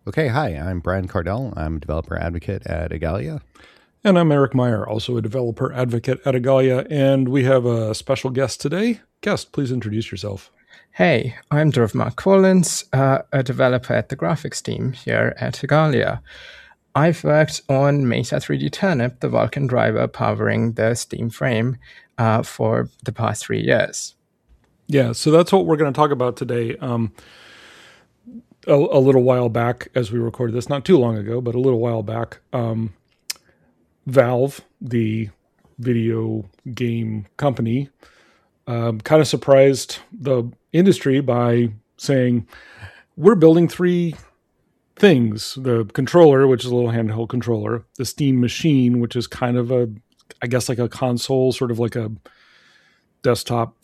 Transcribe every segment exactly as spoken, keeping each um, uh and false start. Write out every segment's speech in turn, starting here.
Okay, hi, I'm Brian Cardell. I'm a developer advocate at Igalia. And I'm Eric Meyer, also a developer advocate at Igalia, and we have a special guest today. Guest, please introduce yourself. Hey, I'm Dhruv Mark Collins, uh, a developer at the graphics team here at Igalia. I've worked on Mesa three D Turnip, the Vulkan driver powering the Steam frame, uh, for the past three years. Yeah, so that's what we're going to talk about today. Um, a, a little while back, as we recorded this, not too long ago, but a little while back, um, Valve, the video game company, um, kind of surprised the industry by saying, we're building three things: the controller, which is a little handheld controller, the Steam Machine, which is kind of a, I guess, like a console, sort of like a desktop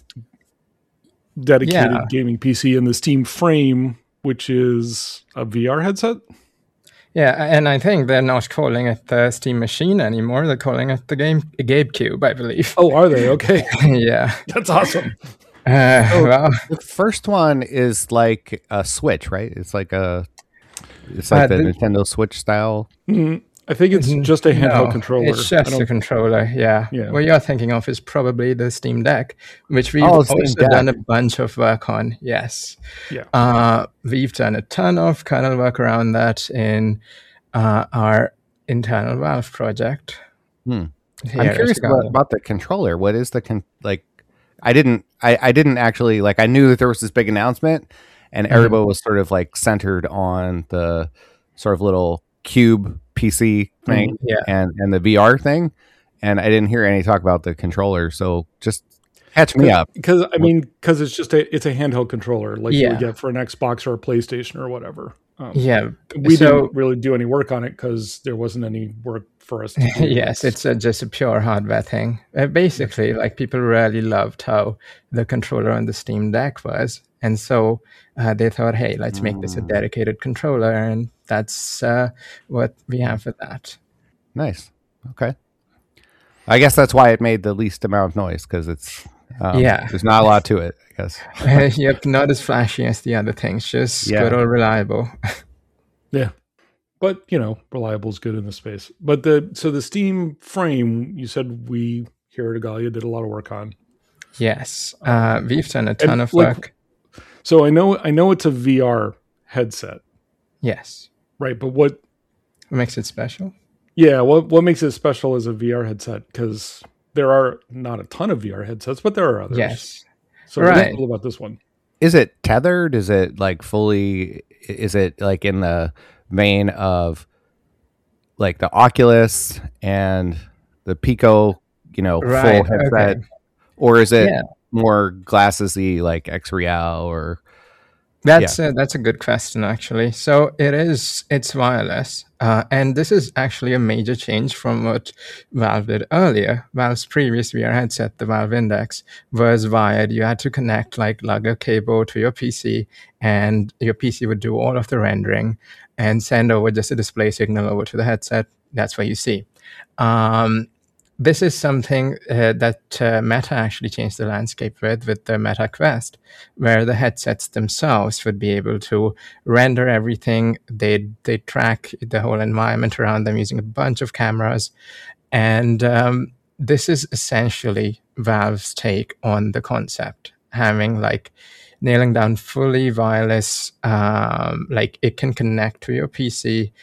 dedicated Yeah. gaming P C, and the Steam Frame, which is a V R headset. Yeah, and I think they're not calling it the Steam Machine anymore. They're calling it the game GameCube, I believe. Oh, are they? Okay. Yeah. That's awesome. Uh, So well, the first one is like a Switch, right? It's like a, it's like Uh, the, the- Nintendo Switch style. Mm, I think it's just a handheld no, controller. It's I just don't- a controller, yeah. Yeah. What you're thinking of is probably the Steam Deck, which we've Oh, Steam also Deck. done a bunch of work on, yes. Yeah. Uh, we've done a ton of kernel work around that in uh, our internal Valve project. Hmm. here I'm at curious about, Igalia. about the controller. What is the con- like? I didn't. I, I didn't actually like. I knew that there was this big announcement, and Mhm. everybody was sort of like centered on the sort of little cube P C thing Yeah. and and the V R thing, and I didn't hear any talk about the controller. So just catch me up. Because I mean, because it's just a it's a handheld controller, like you would Yeah. get for an Xbox or a PlayStation or whatever. Um, Yeah. we so- didn't really do any work on it because there wasn't any work for us to do. Yes, it's a, just a pure hardware thing. Uh, basically, like people really loved how the controller on the Steam Deck was, and so uh, they thought, "Hey, let's make this a Mm. dedicated controller," and that's uh, what we have for that. Nice. Okay. I guess that's why it made the least amount of noise because it's um, Yeah. There's not a lot to it. I guess. Uh, yep, not as flashy as the other things, just Yeah. good old reliable. Yeah. But, you know, reliable is good in this space. But the so the Steam Frame, you said we here at Igalia did a lot of work on. Yes, uh, we've done a ton And, of like, work. So I know I know it's a V R headset, Yes, right? But what what makes it special? yeah, what what makes it special as a V R headset? Because there are not a ton of V R headsets, but there are others. Yes, So what's Right. cool about this one? Is it tethered? Is it like fully? Is it like in the vein of like the Oculus and the Pico? You know, full right. headset, Okay. or is it Yeah. more glassesy like X Real or? That's a, that's a good question, actually. So it is, it's wireless. Uh, and this is actually a major change from what Valve did earlier. Valve's previous V R headset, the Valve Index, was wired. You had to connect like lug a cable to your P C, and your P C would do all of the rendering and send over just a display signal over to the headset. That's what you see. Um, this is something uh, that uh, Meta actually changed the landscape with, with the Meta Quest, where the headsets themselves would be able to render everything. They they track the whole environment around them using a bunch of cameras, and um, this is essentially Valve's take on the concept, having like nailing down fully wireless, um, like it can connect to your P C.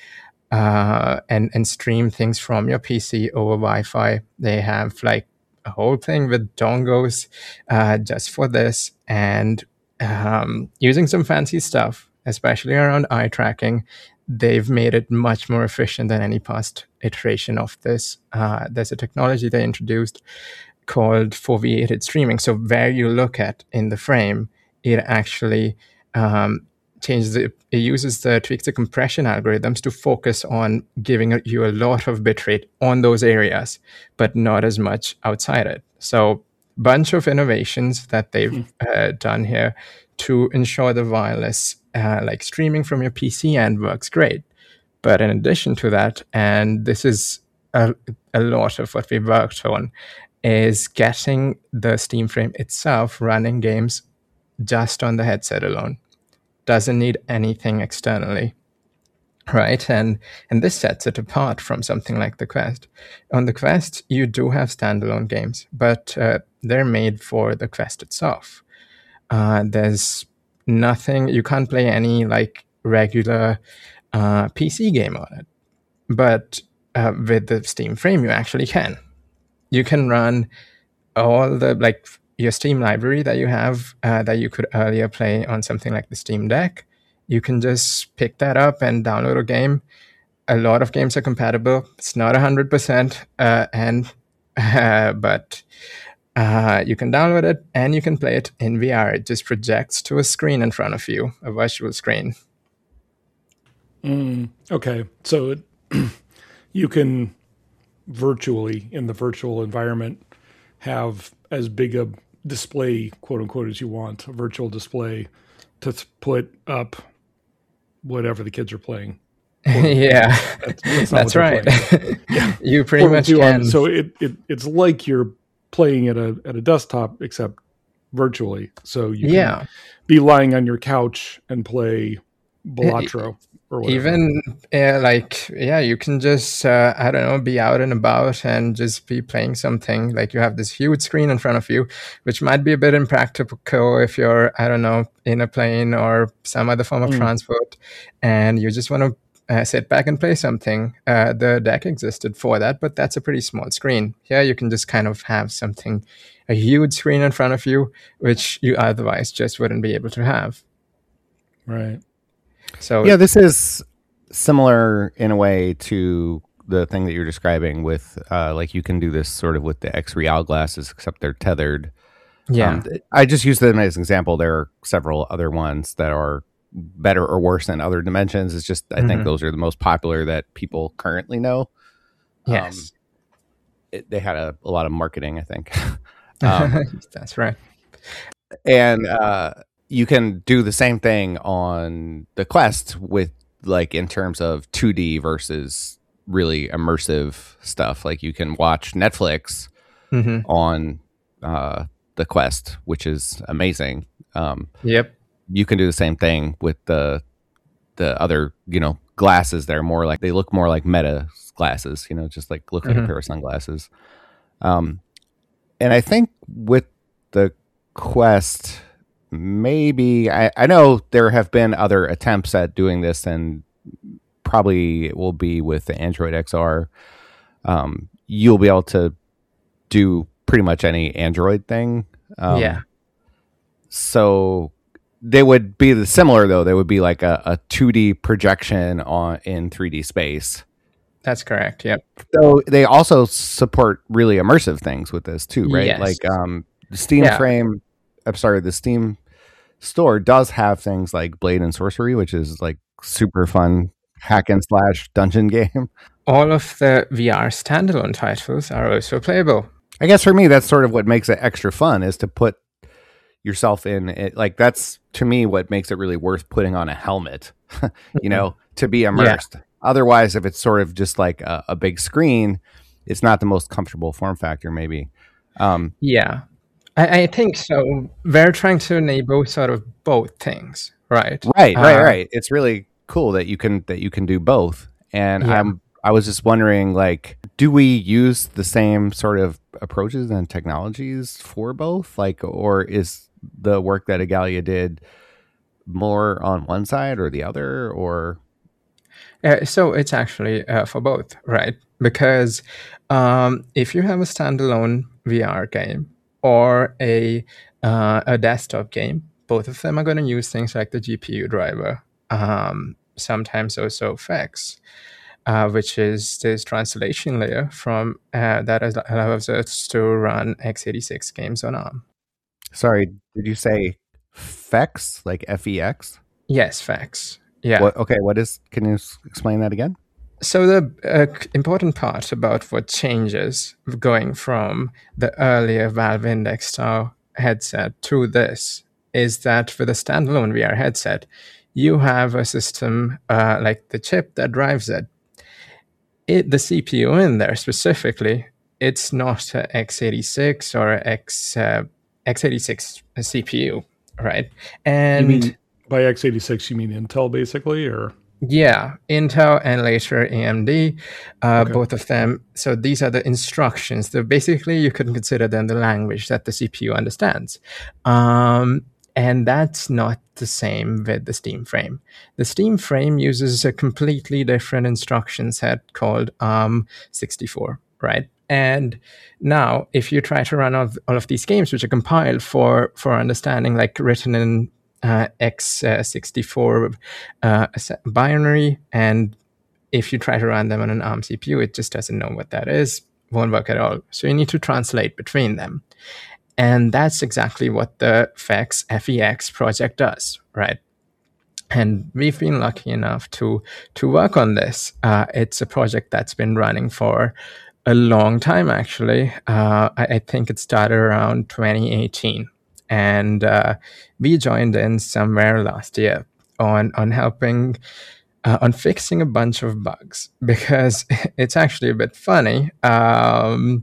Uh, and and stream things from your P C over Wi-Fi. They have like a whole thing with dongles uh, just for this, and um, using some fancy stuff, especially around eye tracking. They've made it much more efficient than any past iteration of this. Uh, there's a technology they introduced called foveated streaming. So where you look at in the frame, it actually um, changes the, it uses the tweaks the compression algorithms to focus on giving you a lot of bitrate on those areas, but not as much outside it. So bunch of innovations that they've uh, done here to ensure the wireless uh, like streaming from your P C end works great. But in addition to that, and this is a, a lot of what we worked on, is getting the Steam Frame itself running games just on the headset alone. Doesn't need anything externally. right? And and this sets it apart from something like the Quest. On the Quest, you do have standalone games, but uh, they're made for the Quest itself. Uh, there's nothing, you can't play any like regular uh, P C game on it. But uh, with the Steam Frame, you actually can. You can run all the, like, your Steam library that you have uh, that you could earlier play on something like the Steam Deck. You can just pick that up and download a game. A lot of games are compatible. It's not one hundred percent, uh, and uh, but uh, you can download it and you can play it in V R. It just projects to a screen in front of you, a virtual screen. Mm, okay, so it, you can virtually, in the virtual environment, have as big a display, quote unquote, as you want, a virtual display to th- put up whatever the kids are playing. yeah, that's, that's, that's right. Yeah. You pretty much can. On. So it, it it's like you're playing at a at a desktop, except virtually. So you can yeah. be lying on your couch and play Balatro. Or Even uh, like, yeah, you can just, uh, I don't know, be out and about and just be playing something. Like you have this huge screen in front of you, which might be a bit impractical if you're, I don't know, in a plane or some other form of mm. transport, and you just want to uh, sit back and play something. Uh, the deck existed for that, but that's a pretty small screen. Here you can just kind of have something, a huge screen in front of you, which you otherwise just wouldn't be able to have. Right. So yeah, this is similar in a way to the thing that you're describing with, uh, like you can do this sort of with the X-Real glasses, except they're tethered. Yeah. Um, I just used them as an example. There are several other ones that are better or worse than other dimensions. It's just, I mm-hmm. think those are the most popular that people currently know. Yes. Um, it, they had a, a lot of marketing, I think. um, That's right. And, uh, you can do the same thing on the Quest with, like, in terms of two D versus really immersive stuff. Like you can watch Netflix mm-hmm. on uh, the Quest, which is amazing. Um, yep. You can do the same thing with the the other, you know, glasses. They're more like, they look more like Meta glasses, you know, just like look like mm-hmm. a pair of sunglasses. Um, and I think with the Quest, maybe I, I know there have been other attempts at doing this, and probably it will be with the Android X R. Um, you'll be able to do pretty much any Android thing. Um, yeah. So they would be the similar though. They would be like a, a two D projection on in three D space. That's correct. Yep. So they also support really immersive things with this too, right? Yes. Like um, the Steam yeah. Frame. I'm sorry, the Steam store does have things like Blade and Sorcery, which is like super fun hack and slash dungeon game. All of the V R standalone titles are also playable. I guess for me, that's sort of what makes it extra fun, is to put yourself in it. Like that's to me what makes it really worth putting on a helmet, you know, to be immersed. Yeah. Otherwise, if it's sort of just like a, a big screen, it's not the most comfortable form factor, maybe. Um, yeah. I, I think so. We're trying to enable sort of both things, right? Right, right, uh, right. It's really cool that you can that you can do both. And yeah. I'm I was just wondering, like, do we use the same sort of approaches and technologies for both? Like, or is the work that Igalia did more on one side or the other, or? Uh, so it's actually uh, for both, right? Because um, if you have a standalone V R game or a uh, a desktop game, both of them are going to use things like the G P U driver, um, sometimes also F E X, uh, which is this translation layer from uh, that allows us to run x eighty-six games on ARM. Sorry, did you say F E X, like F E X? Yes, F E X. Yeah. What, okay, what is, can you explain that again? So the uh, important part about what changes going from the earlier Valve Index style headset to this is that with a standalone V R headset, you have a system uh, like the chip that drives it. It. The C P U in there specifically, it's not a x eighty-six or a X, uh, x eighty-six C P U, right? And you mean, by x eighty-six, you mean Intel basically, or? Yeah, Intel and later A M D, uh, Okay. both of them. So these are the instructions. So basically, you can consider them the language that the C P U understands. Um, and that's not the same with the Steam frame. The Steam frame uses a completely different instruction set called ARM sixty-four, right? And now, if you try to run all of, all of these games, which are compiled for for understanding, like written in uh, x sixty-four uh, binary, and if you try to run them on an ARM C P U, it just doesn't know what that is, won't work at all. So you need to translate between them. And that's exactly what the FEX, F E X project does, right? And we've been lucky enough to to work on this. Uh, it's a project that's been running for a long time, actually. Uh, I, I think it started around twenty eighteen. And uh, we joined in somewhere last year on, on helping, uh, on fixing a bunch of bugs, because it's actually a bit funny. Um,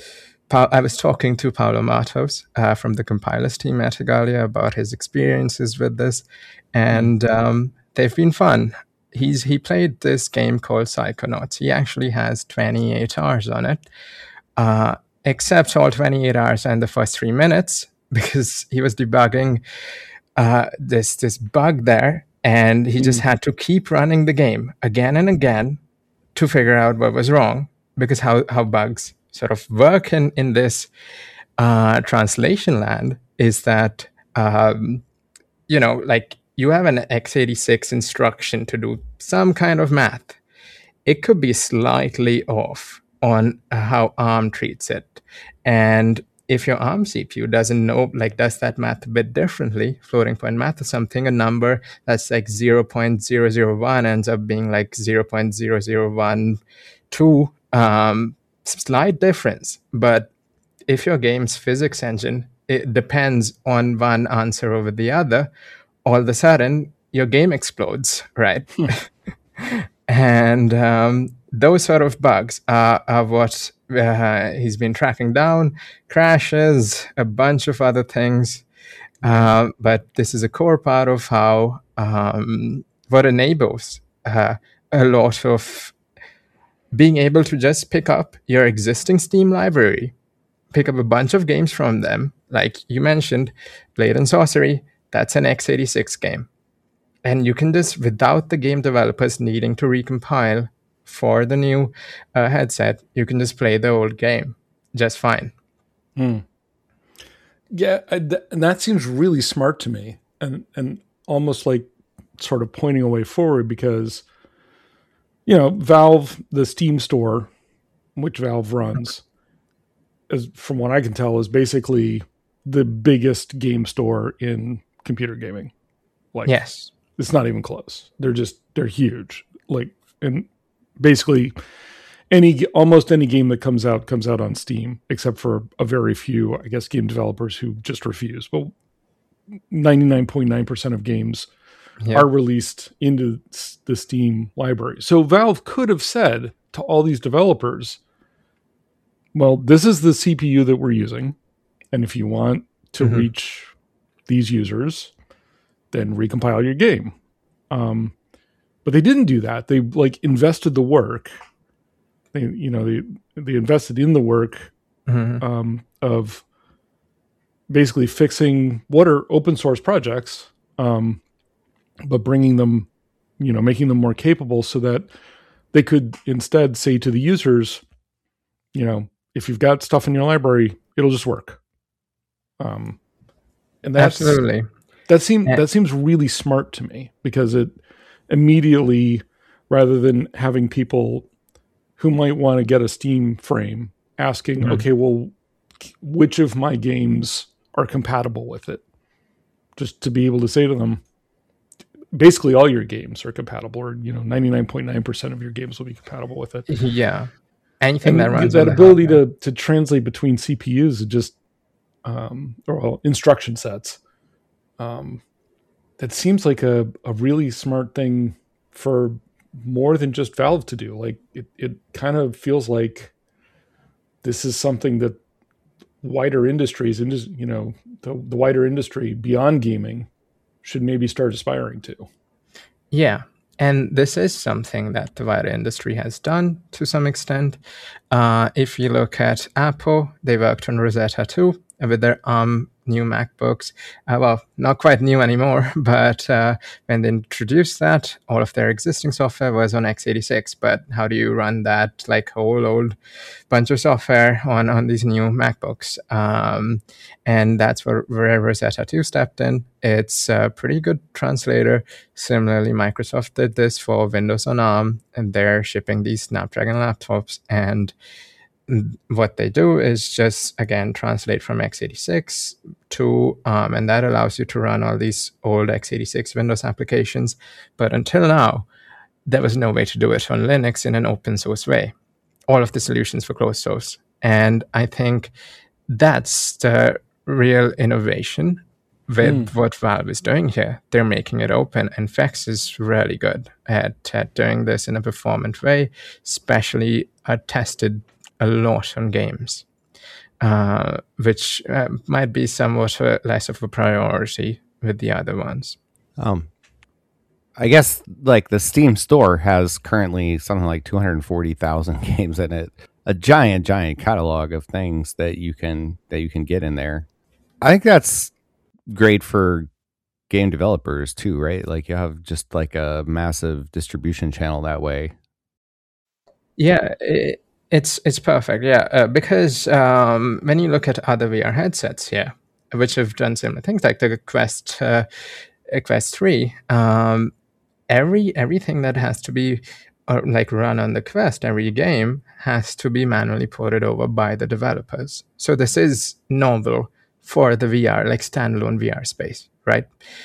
I was talking to Paulo Matos uh, from the compilers team at Igalia about his experiences with this, and um, they've been fun. He's he played this game called Psychonauts. He actually has twenty-eight hours on it, uh, except all twenty-eight hours and the first three minutes, because he was debugging uh, this this bug there, and he just had to keep running the game again and again to figure out what was wrong, because how how bugs sort of work in, in this uh, translation land is that, um, you know, like you have an x eighty-six instruction to do some kind of math. It could be slightly off on how ARM treats it. And if your ARM C P U doesn't know, like does that math a bit differently, floating point math or something, a number that's like zero point zero zero one ends up being like zero point zero zero one two, um, slight difference. But if your game's physics engine, it depends on one answer over the other, all of a sudden your game explodes, right? And um, those sort of bugs are, are what uh, he's been tracking down, crashes, a bunch of other things. Uh, but this is a core part of how um, what enables uh, a lot of being able to just pick up your existing Steam library, pick up a bunch of games from them. Like you mentioned, Blade and Sorcery, that's an x eighty-six game. And you can just, without the game developers needing to recompile for the new uh, headset, you can just play the old game just fine. Hmm. Yeah, I, th- and that seems really smart to me, and and almost like sort of pointing a way forward, because, you know, Valve, the Steam store, which Valve runs, as from what I can tell, is basically the biggest game store in computer gaming. Like, yes, it's not even close. They're just they're huge. Like, and basically any almost any game that comes out comes out on Steam, except for a very few, I guess, game developers who just refuse. But ninety-nine point nine percent of games yeah. are released into the Steam library. So Valve could have said to all these developers, well, this is the C P U that we're using, and if you want to mm-hmm. reach these users, then recompile your game. Um, but they didn't do that. They like invested the work. They, you know, they they invested in the work mm-hmm. um, of basically fixing what are open source projects, um, but bringing them, you know, making them more capable so that they could instead say to the users, you know, if you've got stuff in your library, it'll just work. Um, and that's, absolutely. That seems that seems really smart to me, because it immediately, rather than having people who might want to get a Steam frame asking, mm-hmm. okay, well, which of my games are compatible with it? Just to be able to say to them, basically all your games are compatible, or, you know, ninety-nine point nine percent of your games will be compatible with it. Yeah. Anything and that runs that ability to, to translate between C P Us is just, um, or well, instruction sets. Um, that seems like a, a really smart thing for more than just Valve to do. Like it, it kind of feels like this is something that wider industries, and you know, the, the wider industry beyond gaming should maybe start aspiring to. Yeah. And this is something that the wider industry has done to some extent. Uh, if you look at Apple, they worked on Rosetta two with their ARM new MacBooks. Uh, well, not quite new anymore, but uh, when they introduced that, all of their existing software was on x eighty-six. But how do you run that like whole old bunch of software on, on these new MacBooks? Um, and that's where, where Rosetta two stepped in. It's a pretty good translator. Similarly, Microsoft did this for Windows on ARM, and they're shipping these Snapdragon laptops. And what they do is just, again, translate from x eighty-six to ARM, and that allows you to run all these old x eighty-six Windows applications. But until now, there was no way to do it on Linux in an open source way. All of the solutions were closed source. And I think that's the real innovation with mm. what Valve is doing here. They're making it open, and Fex is really good at, at doing this in a performant way, especially uh, tested a lot on games, uh, which uh, might be somewhat uh, less of a priority with the other ones. Um, I guess like the Steam store has currently something like two hundred forty thousand games in it, a giant, giant catalog of things that you can that you can get in there. I think that's great for game developers too, right? Like you have just like a massive distribution channel that way. Yeah. It- It's it's perfect, yeah, uh, because um, when you look at other V R headsets here, which have done similar things, like the Quest uh, Quest three, um, every everything that has to be uh, like run on the Quest, every game has to be manually ported over by the developers. So this is novel for the V R, like standalone V R space, right?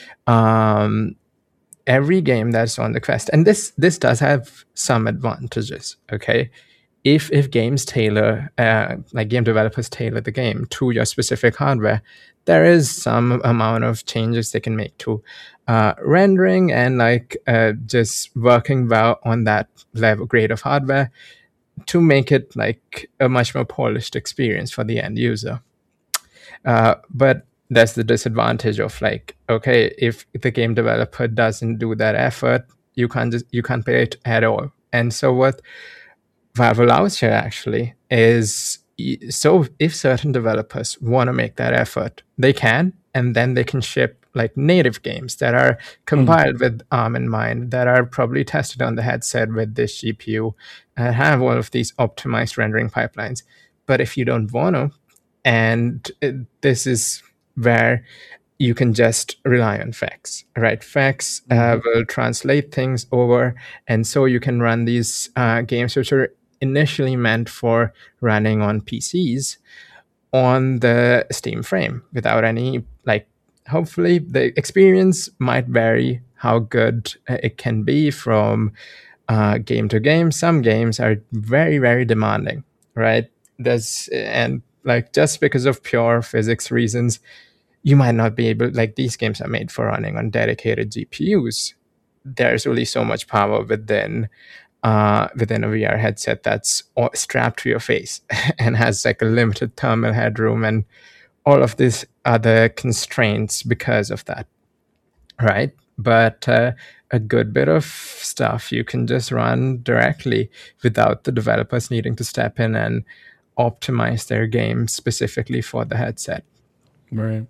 Um, every game that's on the Quest, and this this does have some advantages, okay? If if games tailor, uh, like game developers tailor the game to your specific hardware, there is some amount of changes they can make to uh, rendering and like uh, just working well on that level grade of hardware to make it like a much more polished experience for the end user. Uh, but there's the disadvantage of like, okay, if the game developer doesn't do that effort, you can't just you can't pay it at all. And so what Valve allows here actually is, so if certain developers want to make that effort, they can, and then they can ship like native games that are compiled mm. with ARM in mind, that are probably tested on the headset with this G P U, and have all of these optimized rendering pipelines. But if you don't want to, and this is where you can just rely on Fex, right? Fex uh, mm. will translate things over, and so you can run these uh, games which are initially meant for running on P Cs on the Steam frame without any, like, hopefully the experience might vary how good it can be from uh, game to game. Some games are very, very demanding, right? There's, and like, just because of pure physics reasons, you might not be able, like, these games are made for running on dedicated G P Us. There's really so much power within Uh, within a V R headset that's strapped to your face and has like a limited thermal headroom and all of these other constraints because of that, right? But uh, a good bit of stuff you can just run directly without the developers needing to step in and optimize their game specifically for the headset. Right.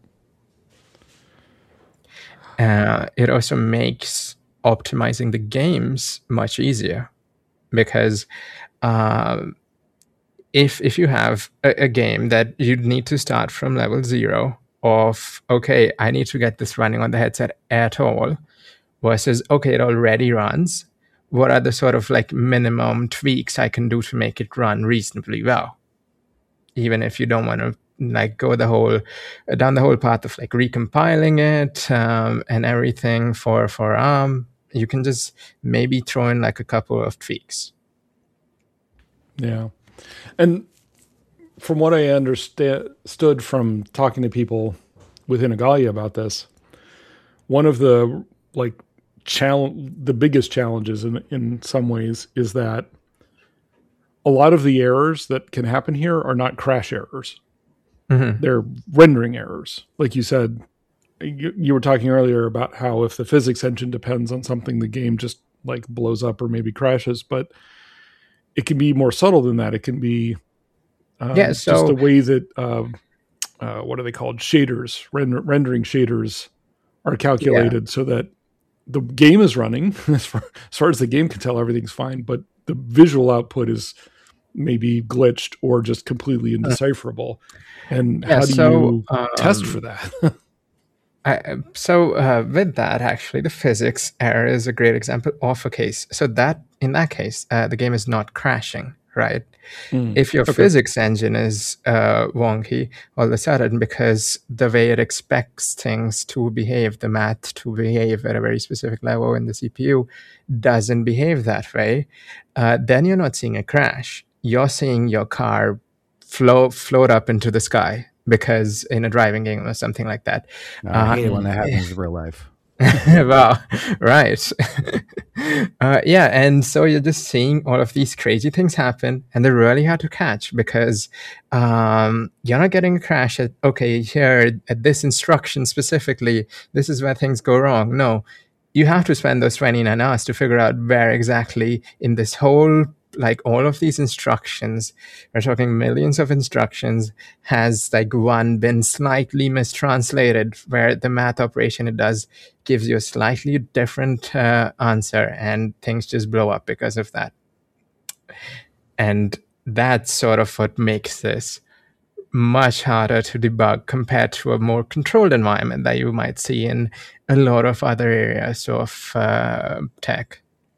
Uh, it also makes optimizing the games much easier. Because uh, if if you have a, a game that you need to start from level zero of, okay, I need to get this running on the headset at all, versus, okay, it already runs, what are the sort of like minimum tweaks I can do to make it run reasonably well? Even if you don't want to like go the whole down the whole path of like recompiling it um, and everything for for ARM. You can just maybe throw in like a couple of tweaks. Yeah. And from what I understood from talking to people within Igalia about this, one of the like challenge, the biggest challenges in, in some ways is that a lot of the errors that can happen here are not crash errors. Mm-hmm. They're rendering errors. Like you said, you, you were talking earlier about how if the physics engine depends on something, the game just like blows up or maybe crashes, but it can be more subtle than that. It can be um, yeah, so, just the way that uh, uh, what are they called? Shaders, render, rendering shaders are calculated yeah. so that the game is running as far, as far as the game can tell, everything's fine, but the visual output is maybe glitched or just completely indecipherable. And yeah, how do so, you um, test for that? I, so uh, with that, actually, the physics error is a great example of a case. So that in that case, uh, the game is not crashing, right? Mm, if your okay. physics engine is uh, wonky all of a sudden because the way it expects things to behave, the math to behave at a very specific level in the C P U doesn't behave that way, uh, then you're not seeing a crash. You're seeing your car float float up into the sky. Because in a driving game or something like that. No, I hate uh, it when that happens in real life. Well, right. uh, yeah, and so you're just seeing all of these crazy things happen, and they're really hard to catch because um, you're not getting a crash at, okay, here at this instruction specifically, this is where things go wrong. No, you have to spend those twenty-nine hours to figure out where exactly in this whole like all of these instructions, we're talking millions of instructions, has like one been slightly mistranslated where the math operation it does gives you a slightly different uh, answer and things just blow up because of that. And that's sort of what makes this much harder to debug compared to a more controlled environment that you might see in a lot of other areas of uh, tech.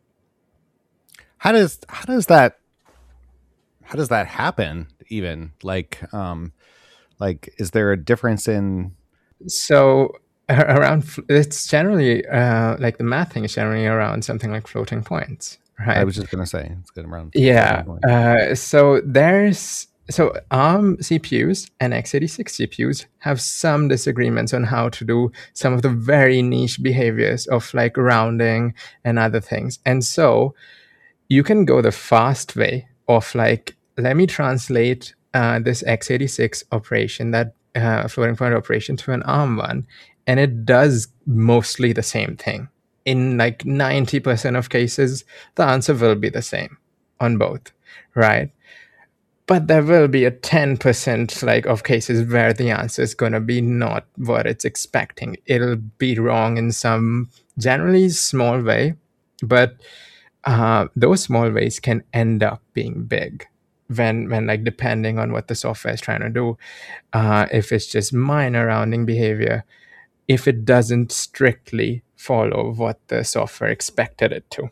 How does how does that how does that happen even? Like um like is there a difference in so around it's generally uh like the math thing is generally around something like floating points, right? I was just gonna say it's good around yeah uh so there's so ARM C P Us and x eighty-six C P Us have some disagreements on how to do some of the very niche behaviors of like rounding and other things, and so you can go the fast way of like, let me translate uh, this x eighty-six operation, that uh, floating point operation, to an ARM one, and it does mostly the same thing. In like ninety percent of cases, the answer will be the same on both, right? But there will be a ten percent like of cases where the answer is going to be not what it's expecting. It'll be wrong in some generally small way, but Uh, those small ways can end up being big when, when like depending on what the software is trying to do. Uh, if it's just minor rounding behavior, if it doesn't strictly follow what the software expected it to.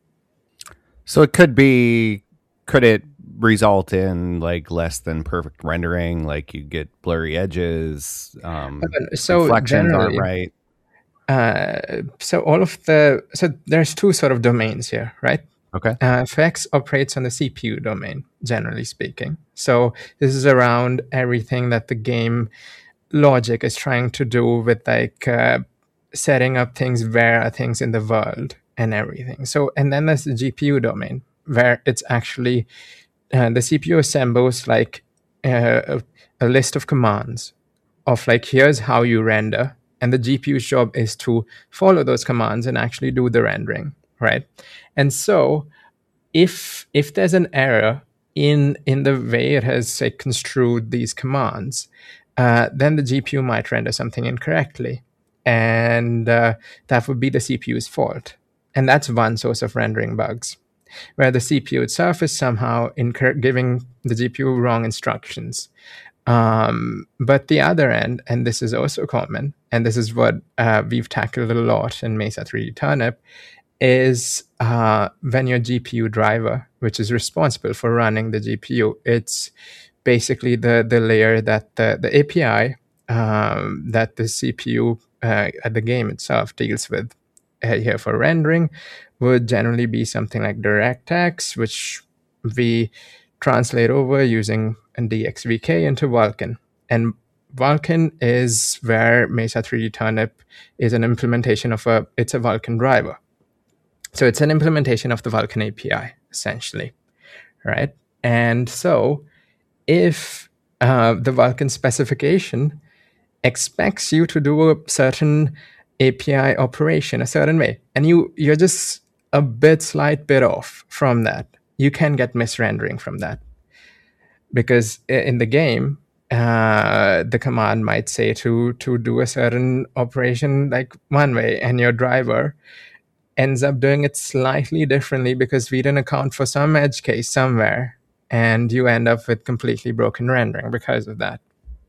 So it could be, could it result in like less than perfect rendering? Like you get blurry edges, um, so reflections aren't right. Uh, so all of the so there's two sort of domains here, right? Okay. Uh, F X operates on the C P U domain, generally speaking. So this is around everything that the game logic is trying to do with like uh, setting up things, where are things in the world and everything. So and then there's the G P U domain where it's actually uh, the C P U assembles like uh, a, a list of commands of like here's how you render. And the G P U's job is to follow those commands and actually do the rendering, right? And so if if there's an error in in the way it has say, construed these commands, uh, then the G P U might render something incorrectly. And uh, that would be the C P U's fault. And that's one source of rendering bugs, where the C P U itself is somehow incur- giving the G P U wrong instructions. Um, but the other end, and this is also common, and this is what uh, we've tackled a lot in Mesa three D Turnip, is uh, when your G P U driver, which is responsible for running the G P U, it's basically the, the layer that the, the A P I um, that the C P U uh, at the game itself deals with uh, here for rendering would generally be something like DirectX, which we translate over using D X V K into Vulkan. And Vulkan is where Mesa three D Turnip is an implementation of a, it's a Vulkan driver. So it's an implementation of the Vulkan A P I, essentially, right? And so if uh, the Vulkan specification expects you to do a certain A P I operation a certain way, and you, you're just a bit, slight bit off from that, you can get misrendering from that. Because in the game, uh, the command might say to to do a certain operation like one way, and your driver ends up doing it slightly differently because we didn't account for some edge case somewhere, and you end up with completely broken rendering because of that.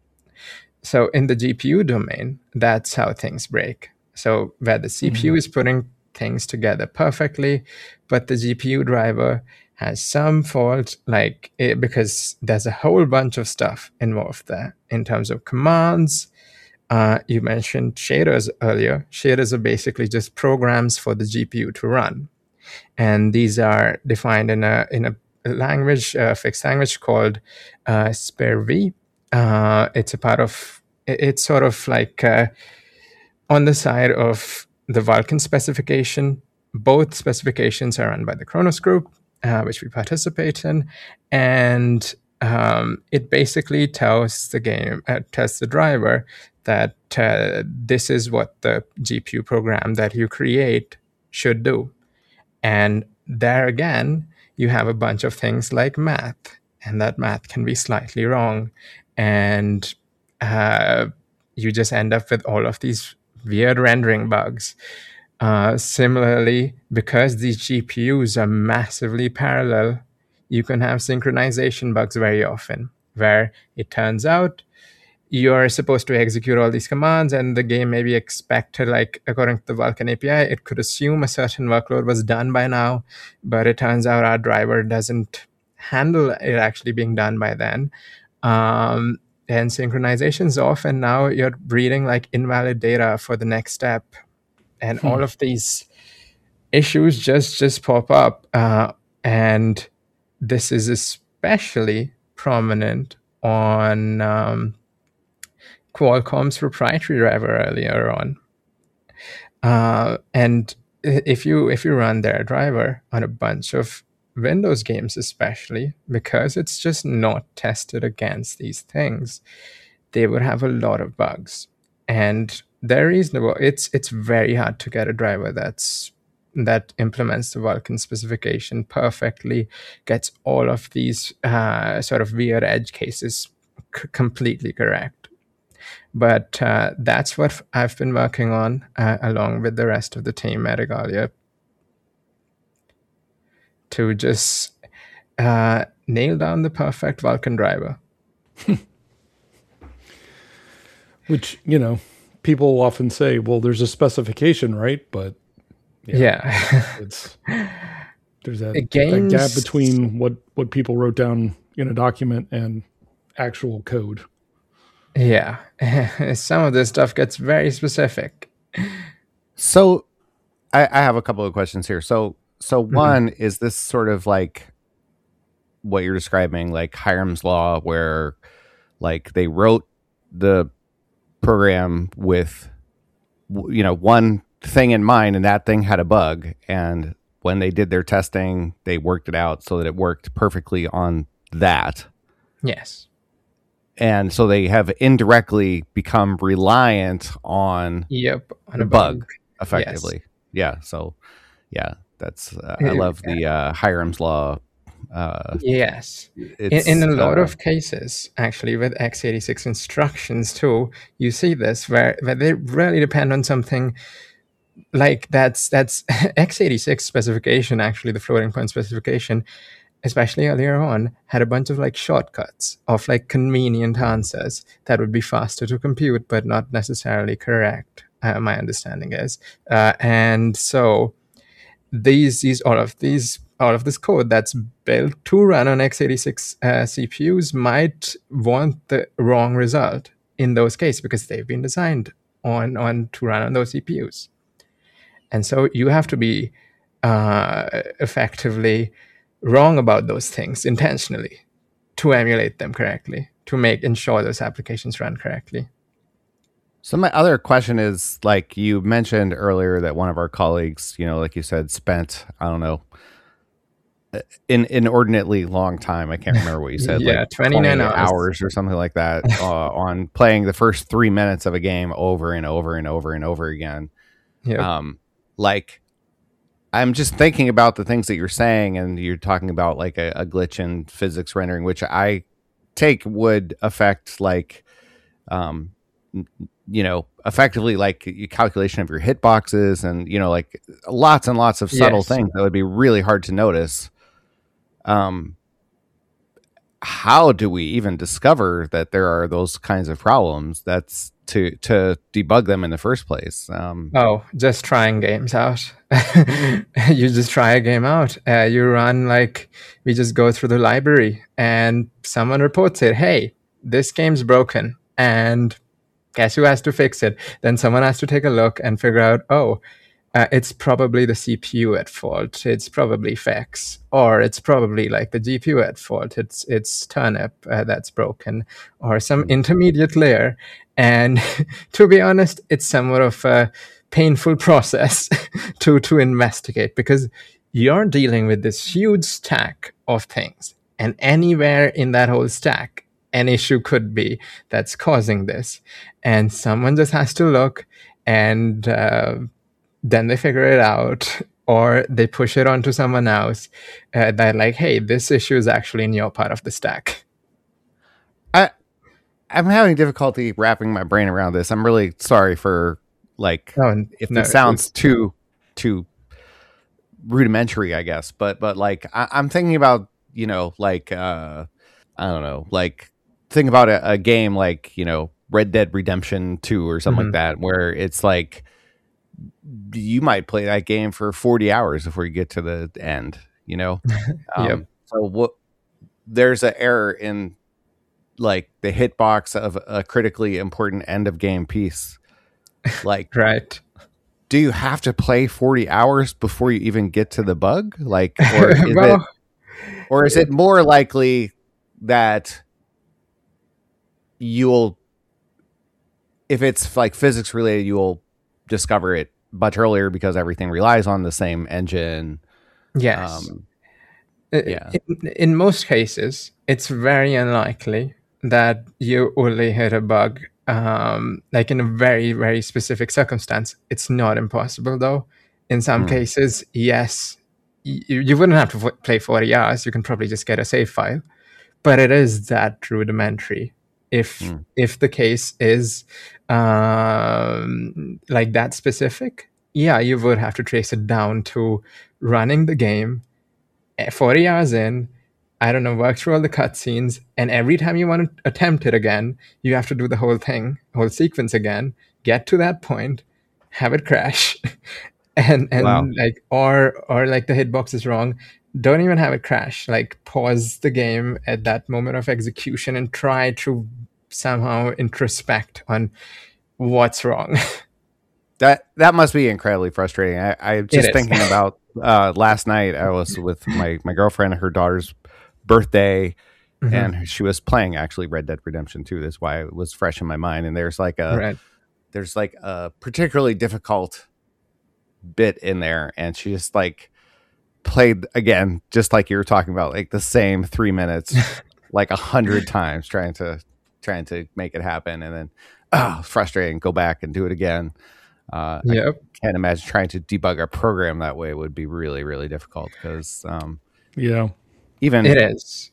So in the G P U domain, that's how things break. So where the C P U mm-hmm. is putting things together perfectly, but the G P U driver has some fault, like it, because there's a whole bunch of stuff involved there in terms of commands. Uh, you mentioned shaders earlier. Shaders are basically just programs for the G P U to run, and these are defined in a in a language, a fixed language called uh, SPARE-V. Uh, it's a part of. It's sort of like uh, on the side of the Vulkan specification. Both specifications are run by the Khronos group, uh, which we participate in, and um, it basically tells the game, uh, tells the driver that uh, this is what the G P U program that you create should do. And there again, you have a bunch of things like math, and that math can be slightly wrong, and uh, you just end up with all of these weird rendering bugs. Uh, similarly, because these G P Us are massively parallel, you can have synchronization bugs very often, where it turns out you're supposed to execute all these commands, and the game maybe expected, like according to the Vulkan A P I, it could assume a certain workload was done by now, but it turns out our driver doesn't handle it actually being done by then. Um, and synchronization's off, and now you're reading like invalid data for the next step. And hmm. all of these issues just, just pop up. Uh, and this is especially prominent on um, Qualcomm's proprietary driver earlier on. Uh, and if you if you run their driver on a bunch of Windows games, especially, because it's just not tested against these things, they would have a lot of bugs. And they're reasonable. It's it's very hard to get a driver that's that implements the Vulkan specification perfectly, gets all of these uh, sort of weird edge cases c- completely correct. But uh, that's what I've been working on uh, along with the rest of the team at Igalia, to just uh, nail down the perfect Vulkan driver. Which, you know, people often say, well, there's a specification, right? But yeah, yeah. it's there's that, that gap between what, what people wrote down in a document and actual code. Yeah. Some of this stuff gets very specific. So I, I have a couple of questions here. So so one, mm-hmm. is this sort of like what you're describing, like Hiram's Law, where like they wrote the program with, you know, one thing in mind, and that thing had a bug, and when they did their testing, they worked it out so that it worked perfectly on that. Yes. And so they have indirectly become reliant on yep on the a bug, bug effectively. Yes. Yeah. So yeah, that's uh, I love the uh, Hiram's Law. Uh, yes, in, in a lot uh, of cases, actually, with x eighty-six instructions too, you see this where, where they really depend on something like that's that's x eighty-six specification. Actually, the floating point specification, especially earlier on, had a bunch of like shortcuts of like convenient answers that would be faster to compute, but not necessarily correct. Uh, my understanding is, uh, and so these these all of these. all of this code that's built to run on x eighty-six uh, C P Us might want the wrong result in those cases because they've been designed on, on to run on those C P Us. And so you have to be uh, effectively wrong about those things intentionally to emulate them correctly, to make ensure those applications run correctly. So my other question is, like you mentioned earlier that one of our colleagues, you know, like you said, spent, I don't know, an inordinately long time. I can't remember what you said. yeah, like twenty-nine hours. hours or something like that uh, on playing the first three minutes of a game over and over and over and over again. Yep. Um, like, I'm just thinking about the things that you're saying, and you're talking about like a, a glitch in physics rendering, which I take would affect like, um, you know, effectively like calculation of your hitboxes and, you know, like lots and lots of subtle yes. things that would be really hard to notice. Um, how do we even discover that there are those kinds of problems? That's to to debug them in the first place. Um, oh, just trying games out. You just try a game out. Uh, you run like we just go through the library, and someone reports it. Hey, this game's broken, and guess who has to fix it? Then someone has to take a look and figure out, oh, uh, it's probably the C P U at fault. It's probably F E X, or it's probably like the G P U at fault. It's it's Turnip uh, that's broken, or some intermediate layer. And to be honest, it's somewhat of a painful process to to investigate, because you're dealing with this huge stack of things, and anywhere in that whole stack, an issue could be that's causing this, and someone just has to look, and uh, then they figure it out, or they push it onto someone else. Uh, they're like, hey, this issue is actually in your part of the stack. I, I'm having difficulty wrapping my brain around this. I'm really sorry for like, oh, if no, it sounds too, too rudimentary, I guess, but, but like, I, I'm thinking about, you know, like, uh, I don't know, like think about a, a game like, you know, Red Dead Redemption two or something mm-hmm. like that, where it's like, you might play that game for forty hours before you get to the end, you know? Um, yep. So what, there's an error in like the hitbox of a critically important end of game piece. Like, right. Do you have to play forty hours before you even get to the bug? Like, or is well, it, or is it more likely that you'll, if it's like physics related, you'll discover it much earlier because everything relies on the same engine? Yes. Um, yeah. In, in most cases, it's very unlikely that you only hit a bug, um, like in a very, very specific circumstance. It's not impossible, though. In some mm. cases, yes, you, you wouldn't have to f- play forty hours. You can probably just get a save file. But it is that rudimentary. If mm. if the case is um, like that specific, yeah, you would have to trace it down to running the game forty hours in, I don't know, work through all the cutscenes, and every time you want to attempt it again, you have to do the whole thing, whole sequence again, get to that point, have it crash, and and wow. like or or like the hitbox is wrong. Don't even have it crash. Like pause the game at that moment of execution and try to somehow introspect on what's wrong. That that must be incredibly frustrating. I, I'm just thinking about uh, last night. I was with my, my girlfriend, her daughter's birthday, mm-hmm. and she was playing actually Red Dead Redemption two. That's why it was fresh in my mind. And there's like a right. there's like a particularly difficult bit in there, and she just like played again, just like you were talking about, like the same three minutes, like a hundred times, trying to trying to make it happen, and then oh, frustrating. Go back and do it again. Uh, yep. I can't imagine trying to debug a program that way would be really, really difficult because, um, yeah, even it is.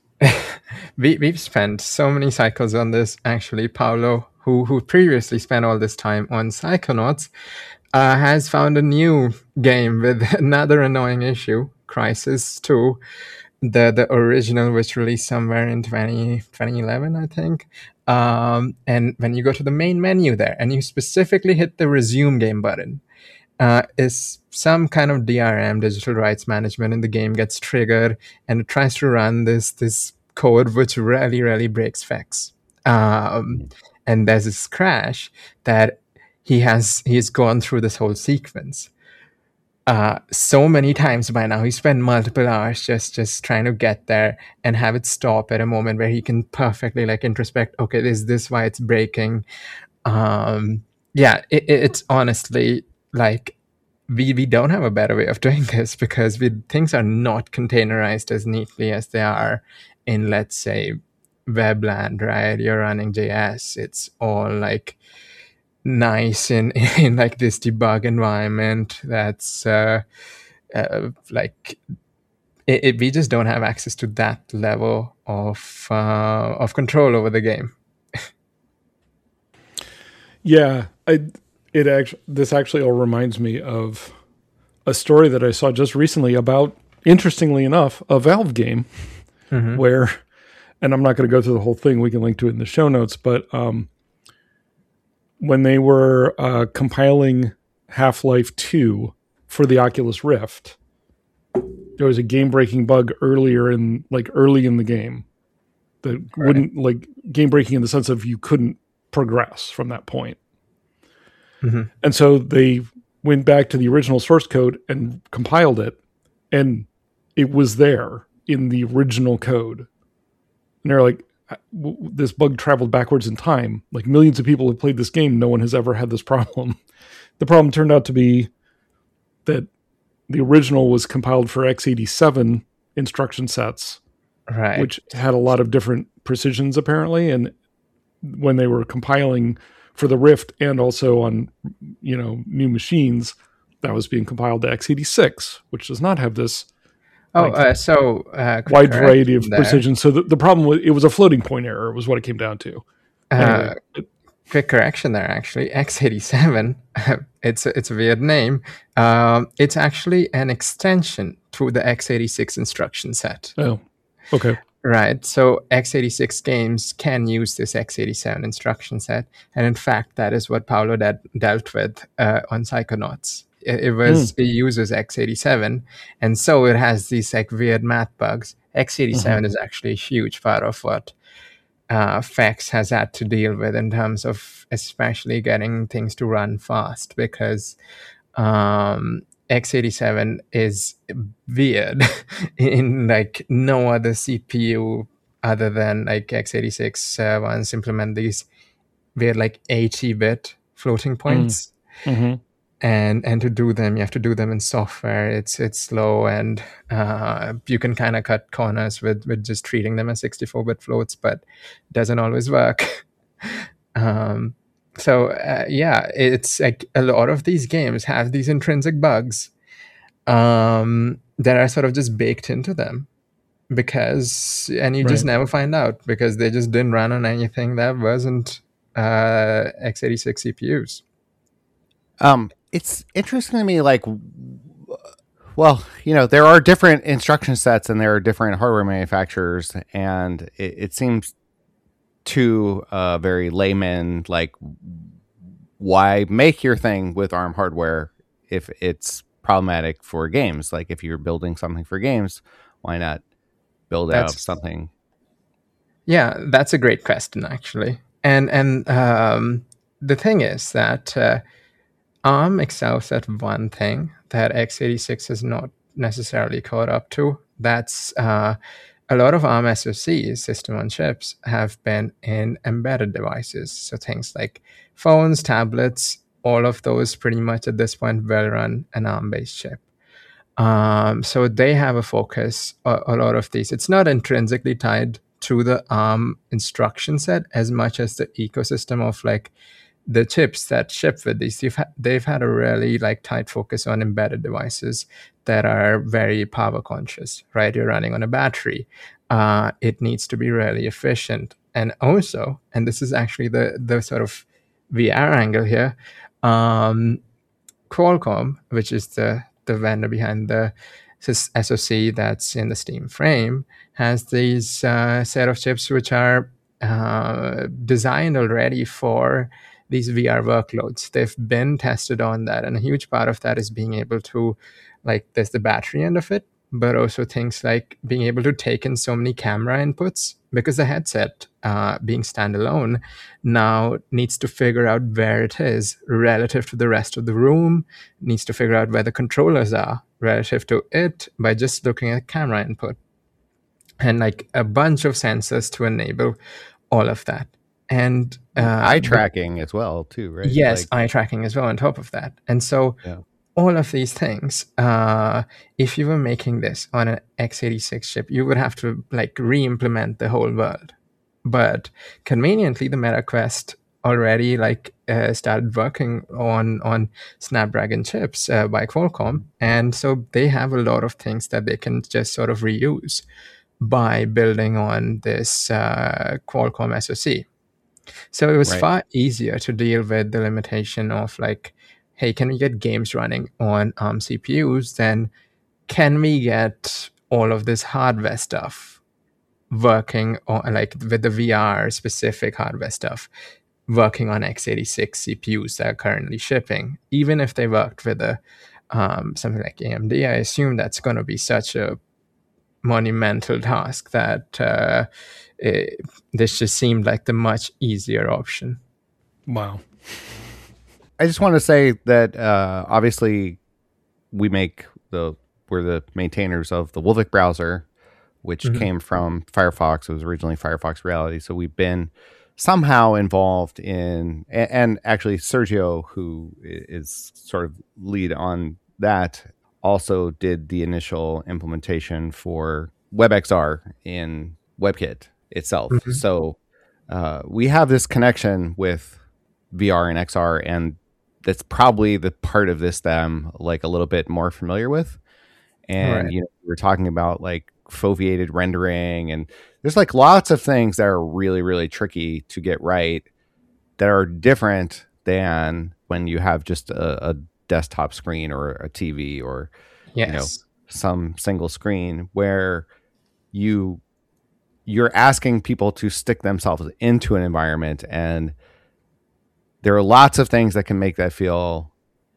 we we've spent so many cycles on this. Actually, Paolo, who who previously spent all this time on Psychonauts, uh, has found a new game with another annoying issue: Crysis two, the the original, which released somewhere in twenty eleven, I think. Um, and when you go to the main menu there and you specifically hit the resume game button, uh, is some kind of D R M, digital rights management, in the game gets triggered, and it tries to run this this code which really, really breaks F E X. Um, and there's this crash that he has he's gone through this whole sequence Uh, so many times by now. He spent multiple hours just just trying to get there and have it stop at a moment where he can perfectly like introspect, okay, is this why it's breaking? Um, yeah, it, it's honestly like we we don't have a better way of doing this, because we things are not containerized as neatly as they are in, let's say, Webland, right? You're running J S. It's all like nice in, in like this debug environment that's uh, uh, like it, it, we just don't have access to that level of uh, of control over the game. Yeah, I it actually this actually all reminds me of a story that I saw just recently about, interestingly enough, a Valve game mm-hmm. where, and I'm not going to go through the whole thing. We can link to it in the show notes, but um, when they were uh, compiling Half-Life two for the Oculus Rift, there was a game-breaking bug earlier in, like early in the game that right. wouldn't, like game-breaking in the sense of you couldn't progress from that point. Mm-hmm. And so they went back to the original source code and compiled it, and it was there in the original code. And they're like, this bug traveled backwards in time. Like millions of people have played this game. No one has ever had this problem. The problem turned out to be that the original was compiled for x eighty-seven instruction sets, right, which had a lot of different precisions apparently. And when they were compiling for the Rift and also on, you know, new machines, that was being compiled to x eighty-six, which does not have this oh, like, uh, so uh, wide variety of there. precision. So the, the problem was it was a floating point error was what it came down to. Anyway, uh, it, quick correction there, actually. x eighty-seven, it's, a, it's a weird name. Um, it's actually an extension to the x eighty-six instruction set. Oh, okay. Right. So x eighty-six games can use this x eighty-seven instruction set. And in fact, that is what Paolo de- dealt with uh, on Psychonauts. It, it was, mm. it uses x eighty-seven. And so it has these like weird math bugs. x eighty-seven mm-hmm. is actually a huge part of what uh, Fex has had to deal with in terms of especially getting things to run fast, because um, x eighty-seven is weird in like no other C P U other than like x eighty-six uh, ones implement these weird like eighty-bit floating points. Mm-hmm. And and to do them, you have to do them in software. It's it's slow, and uh, you can kind of cut corners with, with just treating them as sixty-four-bit floats, but it doesn't always work. um, so uh, yeah, it's like a lot of these games have these intrinsic bugs um, that are sort of just baked into them, because and you right. just never find out because they just didn't run on anything that wasn't uh, x eighty-six C P Us. Um. It's interesting to me, like, well, you know, there are different instruction sets and there are different hardware manufacturers, and it, it seems to uh, very layman, like, why make your thing with ARM hardware if it's problematic for games? Like, if you're building something for games, why not build that's, out something? Yeah, that's a great question, actually. And, and um, the thing is that... Uh, ARM excels at one thing that x eighty-six is not necessarily caught up to. That's uh, a lot of ARM S O Cs, system on chips, have been in embedded devices. So things like phones, tablets, all of those pretty much at this point will run an ARM-based chip. Um, so they have a focus, a, a lot of these. It's not intrinsically tied to the ARM instruction set as much as the ecosystem of like the chips that ship with these. They've, ha- they've had a really like tight focus on embedded devices that are very power conscious, right? You're running on a battery. Uh, it needs to be really efficient. And also, and this is actually the, the sort of V R angle here, um, Qualcomm, which is the, the vendor behind the S O C that's in the Steam frame, has these uh, set of chips which are uh, designed already for these V R workloads. They've been tested on that, and a huge part of that is being able to, like, there's the battery end of it, but also things like being able to take in so many camera inputs, because the headset, uh, being standalone, now needs to figure out where it is relative to the rest of the room, needs to figure out where the controllers are relative to it by just looking at camera input, and like a bunch of sensors to enable all of that. And uh, eye tracking but, as well, too, right? Yes, like, eye tracking as well on top of that. And so yeah. all of these things, uh, if you were making this on an x eighty-six chip, you would have to like re-implement the whole world. But conveniently, the MetaQuest already like uh, started working on on Snapdragon chips uh, by Qualcomm, and so they have a lot of things that they can just sort of reuse by building on this uh, Qualcomm S O C. So it was right. far easier to deal with the limitation of like, hey, can we get games running on ARM C P Us? Then can we get all of this hardware stuff working on, like with the V R specific hardware stuff, working on x eighty-six C P Us that are currently shipping? Even if they worked with a um, something like A M D, I assume that's going to be such a monumental task that uh, it, this just seemed like the much easier option. Wow. I just want to say that uh, obviously we make the we're the maintainers of the Wolvik browser, which mm-hmm. came from Firefox. It was originally Firefox Reality. So we've been somehow involved in, and, and actually Sergio, who is sort of lead on that, also did the initial implementation for WebXR in WebKit itself. Mm-hmm. So uh, we have this connection with V R and X R, and that's probably the part of this that I'm like a little bit more familiar with. And right. you know, we're talking about like foveated rendering, and there's like lots of things that are really, really tricky to get right that are different than when you have just a, a desktop screen or a T V or yes. you know, some single screen where you you're asking people to stick themselves into an environment, and there are lots of things that can make that feel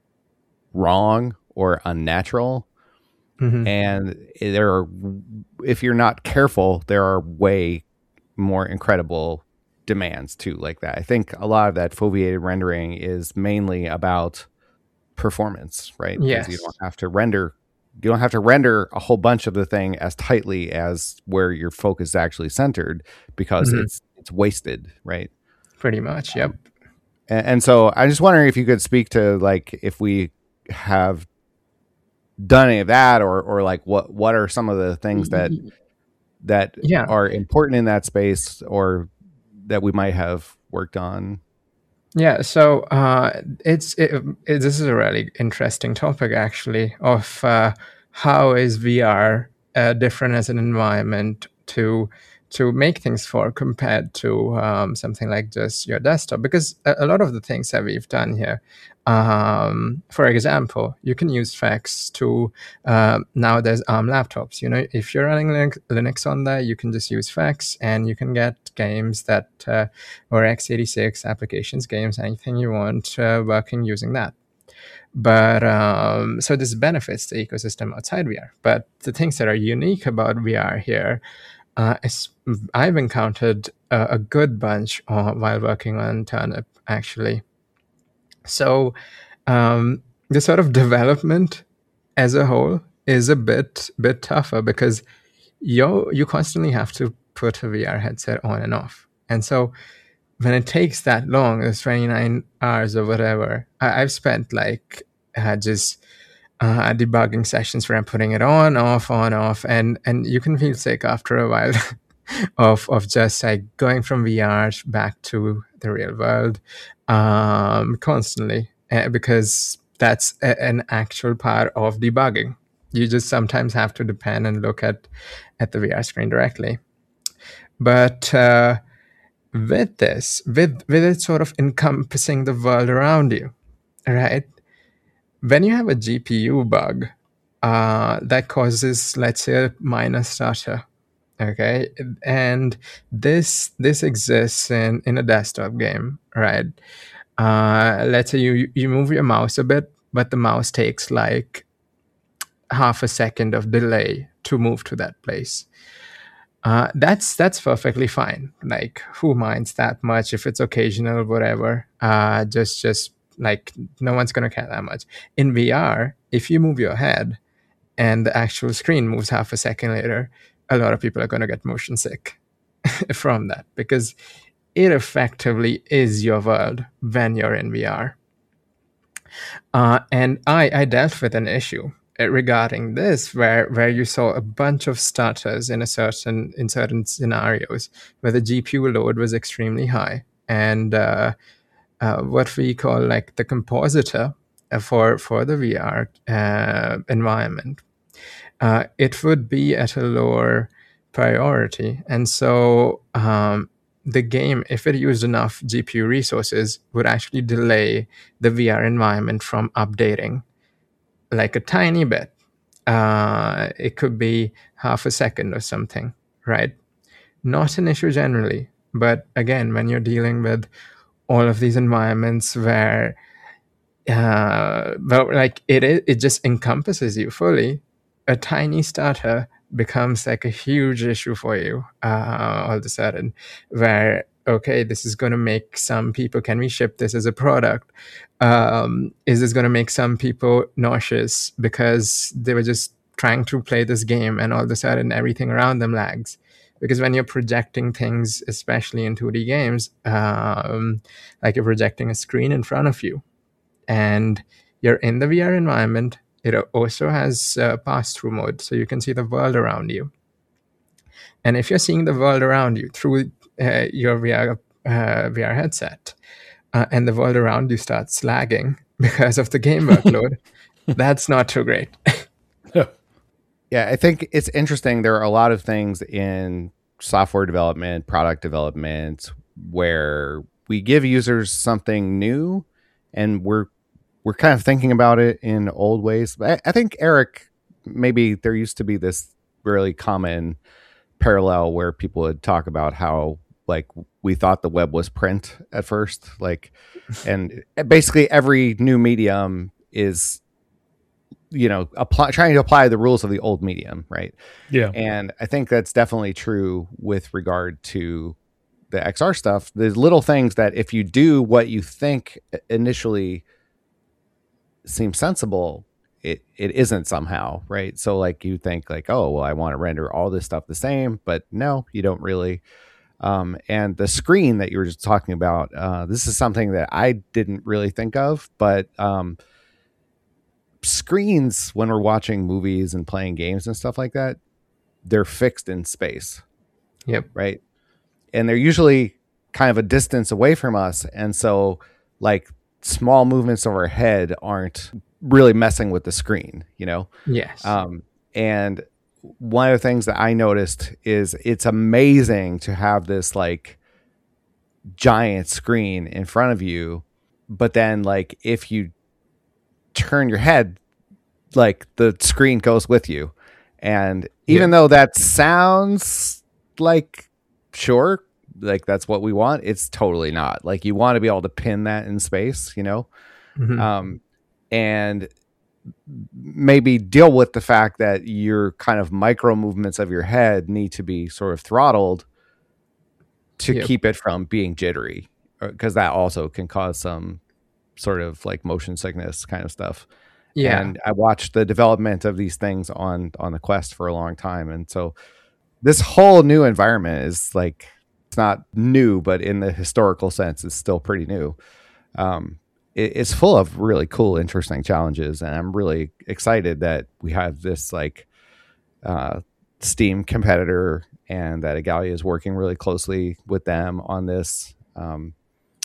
wrong or unnatural. Mm-hmm. And there are, if you're not careful, there are way more incredible demands too, like that. I think a lot of that foveated rendering is mainly about performance, right? Yes. Because you don't have to render, you don't have to render a whole bunch of the thing as tightly as where your focus is actually centered, because mm-hmm. it's it's wasted, right? Pretty much, yep. And, and so I'm just wondering if you could speak to like if we have done any of that, or or like what what are some of the things that that yeah. are important in that space, or that we might have worked on? Yeah, so uh, it's it, it, this is a really interesting topic actually, of uh, how is V R uh, different as an environment to to make things for compared to um, something like just your desktop, because a, a lot of the things that we've done here, um, for example, you can use Fex to, uh, now there's ARM laptops, you know, if you're running Linux, Linux on there, you can just use Fex and you can get games that, uh, or x eighty-six applications, games, anything you want uh, working using that. But um, so this benefits the ecosystem outside V R. But the things that are unique about V R here, Uh, I've encountered a, a good bunch uh, while working on Turnip, actually. So um, the sort of development as a whole is a bit bit tougher, because you you constantly have to put a V R headset on and off. And so when it takes that long, it's twenty-nine hours or whatever, I, I've spent like uh, just... Uh, debugging sessions where I'm putting it on, off, on, off, and and you can feel sick after a while of of just like going from V R back to the real world um, constantly, uh, because that's a, an actual part of debugging. You just sometimes have to depend and look at at the V R screen directly. But uh, with this, with with it sort of encompassing the world around you, right? When you have a G P U bug uh, that causes, let's say, a minor stutter, okay, and this this exists in, in a desktop game, right? Uh, let's say you you move your mouse a bit, but the mouse takes like half a second of delay to move to that place. Uh, that's that's perfectly fine. Like, who minds that much if it's occasional, whatever? Uh, just just. Like, no one's going to care that much. In V R, if you move your head and the actual screen moves half a second later, a lot of people are going to get motion sick from that, because it effectively is your world when you're in V R. Uh, and I, I dealt with an issue regarding this, where where you saw a bunch of stutters in a certain in certain scenarios where the G P U load was extremely high, and uh, uh, what we call like the compositor for for the V R uh, environment, uh, it would be at a lower priority. And so um, the game, if it used enough G P U resources, would actually delay the V R environment from updating like a tiny bit. Uh, it could be half a second or something, right? Not an issue generally. But again, when you're dealing with all of these environments where uh, well, like it, it just encompasses you fully, a tiny stutter becomes like a huge issue for you uh, all of a sudden, where, okay, this is going to make some people, can we ship this as a product? Um, is this going to make some people nauseous because they were just trying to play this game and all of a sudden everything around them lags? Because when you're projecting things, especially in two D games, um, like you're projecting a screen in front of you, and you're in the V R environment, it also has uh, pass-through mode, so you can see the world around you. And if you're seeing the world around you through uh, your V R uh, V R headset, uh, and the world around you starts lagging because of the game workload, that's not too great. Yeah, I think it's interesting. There are a lot of things in software development, product development, where we give users something new, and we're we're kind of thinking about it in old ways. I, I think, Eric, maybe there used to be this really common parallel where people would talk about how, like, we thought the web was print at first, like, and basically every new medium is, you know, apply, trying to apply the rules of the old medium, right? Yeah. And I think that's definitely true with regard to the X R stuff. There's little things that if you do what you think initially seems sensible, it it isn't somehow, right? So like you think like, oh, well, I want to render all this stuff the same, but no, you don't really. Um, and the screen that you were just talking about, uh, this is something that I didn't really think of, but um, screens, when we're watching movies and playing games and stuff like that, they're fixed in space. Yep. Right. And they're usually kind of a distance away from us. And so like small movements of our head aren't really messing with the screen, you know? Yes. Um, and one of the things that I noticed is it's amazing to have this like giant screen in front of you. But then like if you turn your head, like the screen goes with you. And even yeah. though that sounds like, sure, like that's what we want, it's totally not. Like you want to be able to pin that in space, you know? Mm-hmm. Um, and maybe deal with the fact that your kind of micro movements of your head need to be sort of throttled to yep. keep it from being jittery, because that also can cause some sort of like motion sickness kind of stuff. Yeah. And I watched the development of these things on, on the Quest for a long time. And so this whole new environment is like, it's not new, but in the historical sense, it's still pretty new. Um, it, it's full of really cool, interesting challenges. And I'm really excited that we have this like uh, Steam competitor and that Igalia is working really closely with them on this. Um,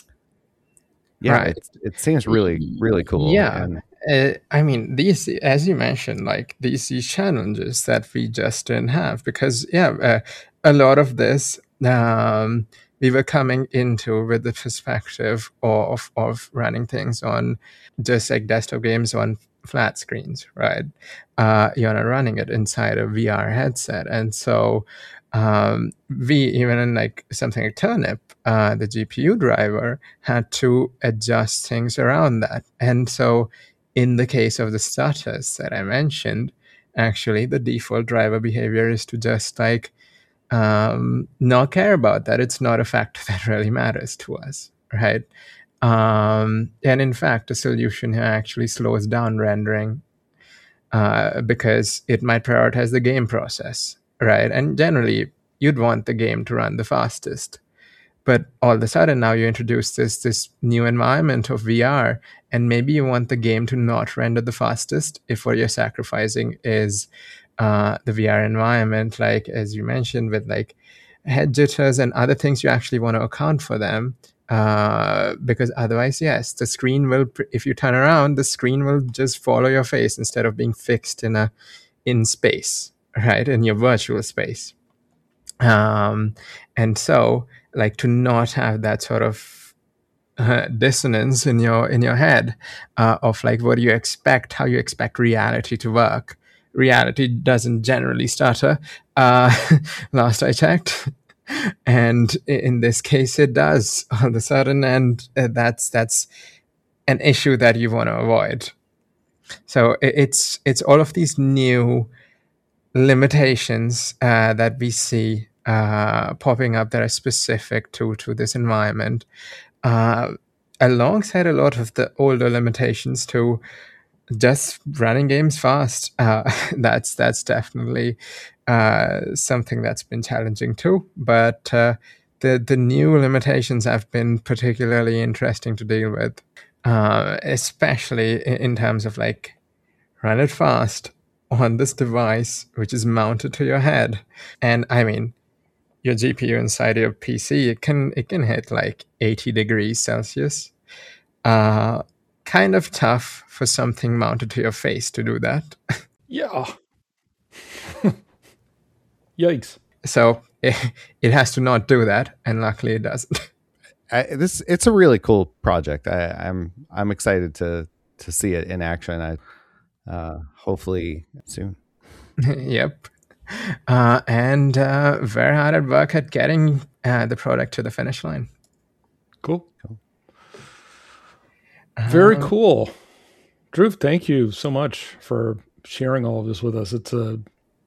yeah, right. it, it seems really, really cool. Yeah. And, Uh, I mean, these, as you mentioned, like these, these challenges that we just didn't have, because yeah, uh, a lot of this um, we were coming into with the perspective of of running things on just like desktop games on flat screens, right? Uh, you're not running it inside a V R headset, and so um, we even in like something like Turnip, uh, the G P U driver had to adjust things around that, and so. In the case of the stutters that I mentioned, actually the default driver behavior is to just like um, not care about that. It's not a factor that really matters to us, right? Um, and in fact, the solution here actually slows down rendering uh, because it might prioritize the game process, right? And generally, you'd want the game to run the fastest. But all of a sudden now you introduce this this new environment of V R, and maybe you want the game to not render the fastest if what you're sacrificing is uh, the V R environment, like as you mentioned, with like head jitters and other things you actually want to account for them. Uh, because otherwise, yes, the screen will, if you turn around, the screen will just follow your face instead of being fixed in a in space, right, in your virtual space. Um, and so, like, to not have that sort of uh, dissonance in your in your head uh, of like what do you expect, how you expect reality to work. Reality doesn't generally stutter. Uh, last I checked. And in this case, it does all of a sudden, and that's that's an issue that you want to avoid. So it's it's all of these new limitations uh, that we see uh, popping up that are specific to to this environment, uh, alongside a lot of the older limitations to just running games fast. Uh, that's that's definitely uh, something that's been challenging too. But uh, the the new limitations have been particularly interesting to deal with, uh, especially in terms of like run it fast on this device, which is mounted to your head. And I mean, your G P U inside your P C, it can it can hit like eighty degrees Celsius. Uh, kind of tough for something mounted to your face to do that. Yeah. Yikes. So it, it has to not do that, and luckily it doesn't. I, this it's a really cool project. I, I'm I'm excited to to see it in action. I uh, hopefully soon. Yep. Uh, and uh, very hard at work at getting uh, the product to the finish line. Cool. cool. Very um, cool. Drew, thank you so much for sharing all of this with us. It's a,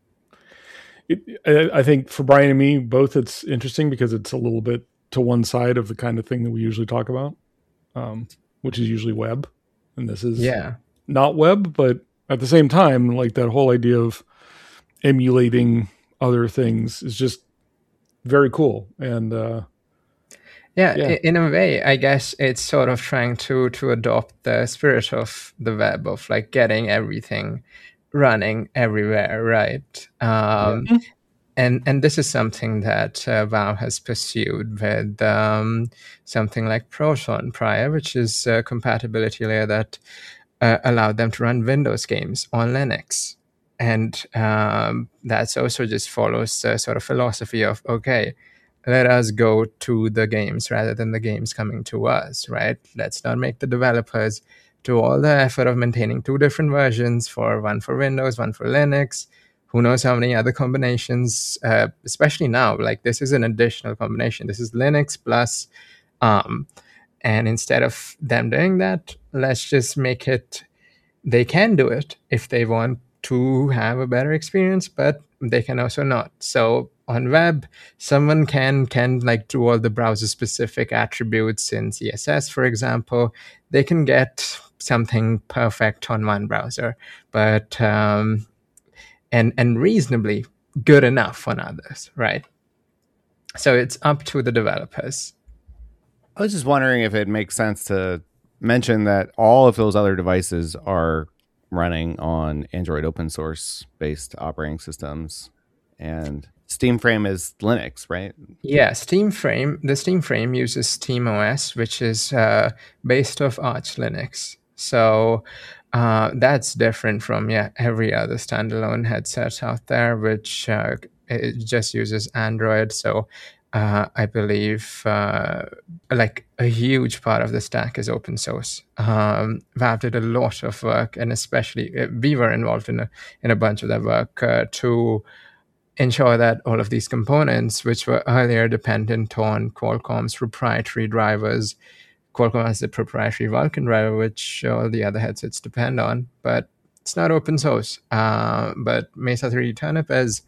it, I think for Brian and me, both, it's interesting because it's a little bit to one side of the kind of thing that we usually talk about, um, which is usually web. And this is yeah. not web, but at the same time, like that whole idea of emulating other things is just very cool. And, uh, Yeah, yeah, in a way, I guess it's sort of trying to to adopt the spirit of the web of like getting everything running everywhere, right? Um, yeah. And and this is something that uh, Valve has pursued with um, something like Proton prior, which is a compatibility layer that uh, allowed them to run Windows games on Linux. And um, that's also just follows the sort of philosophy of, okay, let us go to the games rather than the games coming to us, right? Let's not make the developers do all the effort of maintaining two different versions, for one for Windows, one for Linux. Who knows how many other combinations, uh, especially now, like this is an additional combination. This is Linux plus ARM. And instead of them doing that, let's just make it, they can do it if they want to have a better experience, but they can also not. So on web, someone can can like do all the browser specific attributes in C S S, for example. They can get something perfect on one browser, but um, and and reasonably good enough on others, right? So it's up to the developers. I was just wondering if it makes sense to mention that all of those other devices are running on Android open source based operating systems, and SteamFrame is Linux, right? Yeah, SteamFrame. The SteamFrame uses SteamOS, which is uh, based off Arch Linux. So uh, that's different from yeah every other standalone headset out there, which uh, it just uses Android. So uh, I believe uh, like a huge part of the stack is open source. Um, Valve did a lot of work, and especially uh, we were involved in a in a bunch of that work uh, to ensure that all of these components, which were earlier dependent on Qualcomm's proprietary drivers, Qualcomm has the proprietary Vulkan driver, which all the other headsets depend on, but it's not open source. Uh, but Mesa three D Turnip has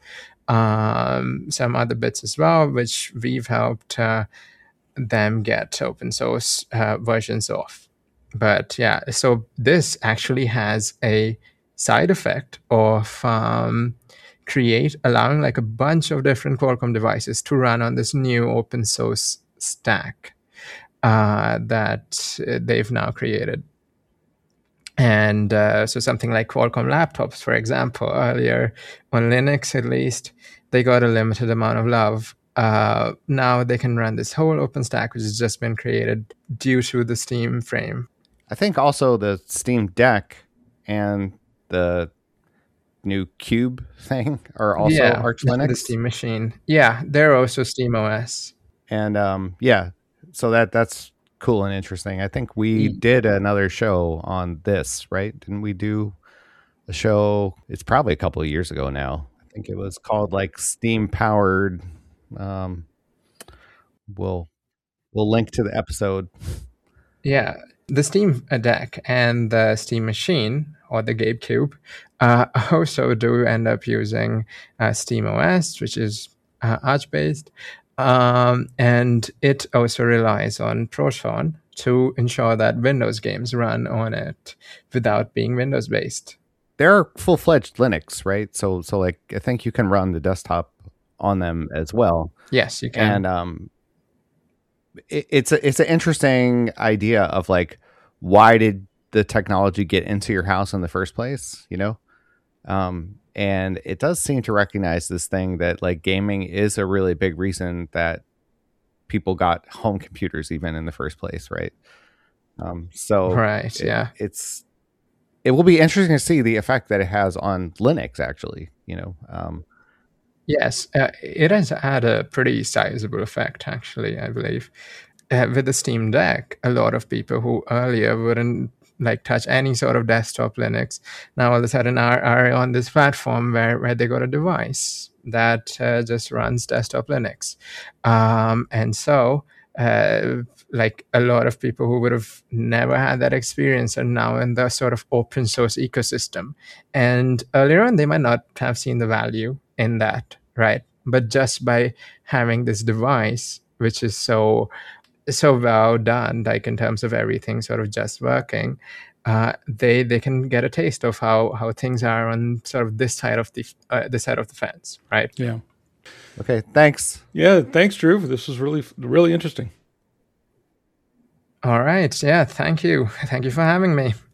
um, some other bits as well, which we've helped uh, them get open source uh, versions of. But yeah, so this actually has a side effect of um, create allowing like a bunch of different Qualcomm devices to run on this new open source stack uh, that they've now created. And uh, so something like Qualcomm laptops, for example, earlier on Linux at least, they got a limited amount of love uh, now they can run this whole OpenStack, which has just been created due to the Steam frame. I think also the Steam Deck and the new Cube thing are also yeah, Arch Linux. The Steam Machine. Yeah, they're also Steam O S. And um, yeah, so that that's cool and interesting. I think we mm. did another show on this, right? Didn't we do a show? It's probably a couple of years ago now. I think it was called like Steam Powered. Um, we'll we'll link to the episode. Yeah, the Steam Deck and the Steam Machine, or the GabeCube, uh, also do end up using uh, SteamOS, which is uh, Arch-based, um, and it also relies on Proton to ensure that Windows games run on it without being Windows-based. They're full-fledged Linux, right? So, so like I think you can run the desktop on them as well. Yes, you can. And um, it, it's a, it's an interesting idea of like, why did the technology get into your house in the first place? You know, um, and it does seem to recognize this thing that like gaming is a really big reason that people got home computers even in the first place, right? Um, so right, it, yeah, it's it will be interesting to see the effect that it has on Linux. Actually, you know. Um, yes, uh, it has had a pretty sizable effect. Actually, I believe. Uh, with the Steam Deck, a lot of people who earlier wouldn't like touch any sort of desktop Linux now all of a sudden are, are on this platform where, where they got a device that uh, just runs desktop Linux. Um, and so uh, like a lot of people who would have never had that experience are now in the sort of open source ecosystem. And earlier on, they might not have seen the value in that, right? But just by having this device, which is so so well done, like in terms of everything sort of just working, uh, they they can get a taste of how how things are on sort of this side of the uh, this side of the fence, right? Yeah. Okay. Thanks. Yeah. Thanks, Drew. This was really really interesting. All right. Yeah. Thank you. Thank you for having me.